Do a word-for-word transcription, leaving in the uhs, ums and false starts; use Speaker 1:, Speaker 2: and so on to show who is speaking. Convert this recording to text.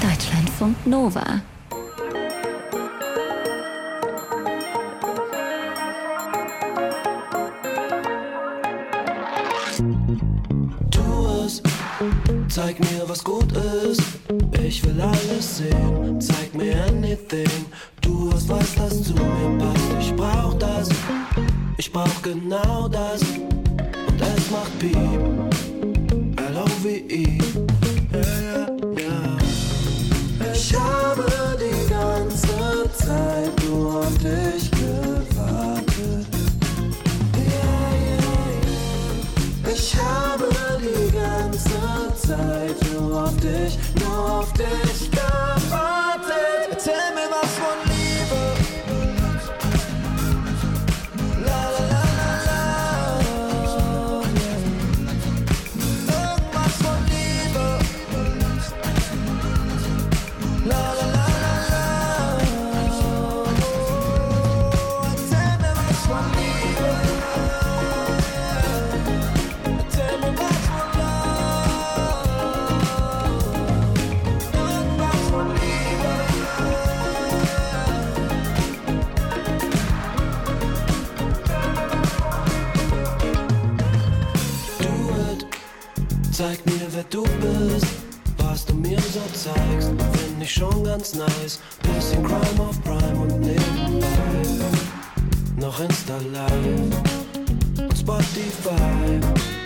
Speaker 1: Deutschlandfunk Nova.
Speaker 2: Tu es, zeig mir, was gut ist. Ich will alles sehen, zeig mir anything. Du hast was, das zu mir passt. Ich brauch das, ich brauch genau das. Und es macht Piep, L O V E. Ja, ja, ja. Ich habe die ganze Zeit nur auf dich gewartet. Ja, ja, ja. Ich habe die ganze Zeit nur auf dich, nur auf dich gewartet. Erzähl mir was von Liebe. La la la la la. Irgendwas von Liebe. La la la la la. Erzähl mir was von Liebe. Erzähl mir was von Love. Irgendwas von Liebe. Do it, zeig mir, wer du bist. Was du mir so zeigst, find ich schon ganz nice. Bisschen Crime auf Prime und nebenbei noch Insta Live und Spotify.